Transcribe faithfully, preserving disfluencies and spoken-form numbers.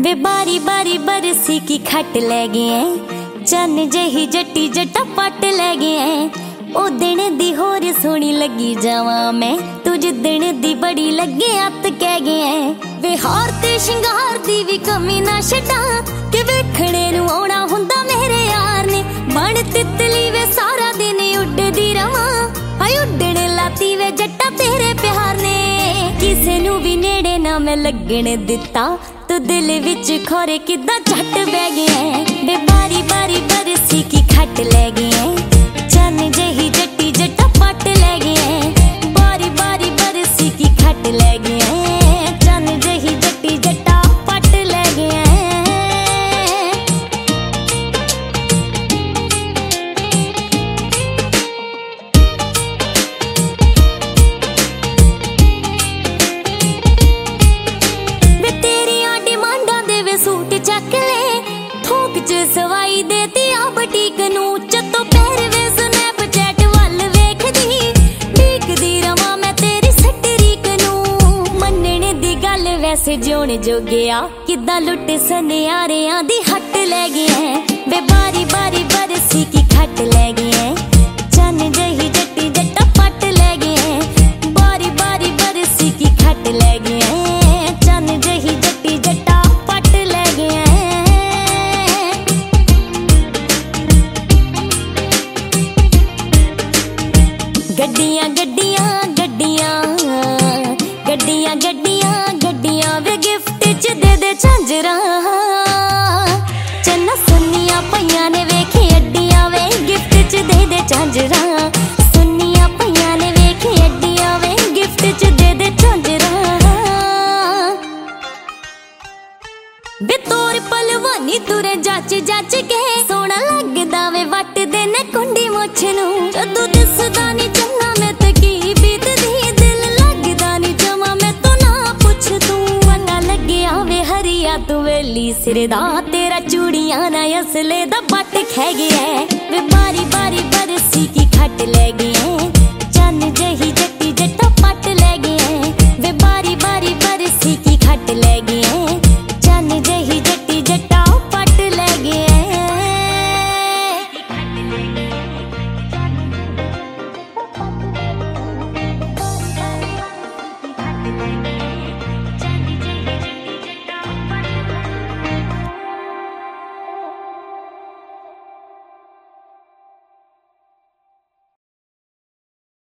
वे बारी बारी बरसी की खट ले गए, चन जही जट्टी जट्टा पट ले गए। ओ दिन दी होर सोनी लगी जावा मैं, तुझ दिन दी बड़ी लगे अत कह गए। वे हार ते शिंगार दी भी कमी ना छड्डा, कि वेखणे नूं आउणा हुंदा मेरे यार ने। बण तितली वे सारा दिन उड्डदी रवां, हाय उड्डण लाती वे जट्टा तेरे प्यार ने। किसे नूं भी नेड़े ना मैं लगण दिता, तो दिल विच खोरे किदा झट बह गए। वे बारी बारी बरसी की खट ले गए, चन जही जट्टी जट्टा पट ले गए। बारी बारी बरसी की खट ले गए, चन जही जट्टी जट्टा पट ले गए। वे तेरिया डिमांडा दे वे सूट चक ले, थोक च सवाई देती आ बटीक नूं। चतो पैर वे स्नैपचैट वल वेखदी, ढीकदी रवां मैं तेरी सटरीक नूं। मन्नण दी गल वैसे जिउण जोगिया, किदां लुट सनियारियां दी हट ले गए। वे बारी बारी बरसी की खट ले गए, चन जही जट्टी जट्टा पट ले गए। बारी बारी बरसी की खट ले गए, चन जही जट्टी जट्टा पट ले गए। गड्डियां गड्डियां गड्डियां गड्डियां गड्डियां गड्डियां वे गिफ्ट च दे दे झांजरा। चन्ना सुन्नियां पईयां ने वेखे अड्डियां वे गिफ्ट च दे दे झांजरा। सुन्नियां पईयां ने वेखे अड्डियां वे गिफ्ट च दे दे झांजरा। वे तोर पलवानी तुरे जच जच के, सोना लगदा वे वट दे ने कुंडी मुछ नूं। जदों दिसदा नी चन्ना मैं ते की बीतदी, दिल लगदा नी जमा मैं तो ना पुछ तू। वंडा लग्गिया वे हरिया तू वेली सिर दा, तेरा चूड़ियां ना असले दा बट खे गया। वे बारी बारी बरसी की खट ले गई,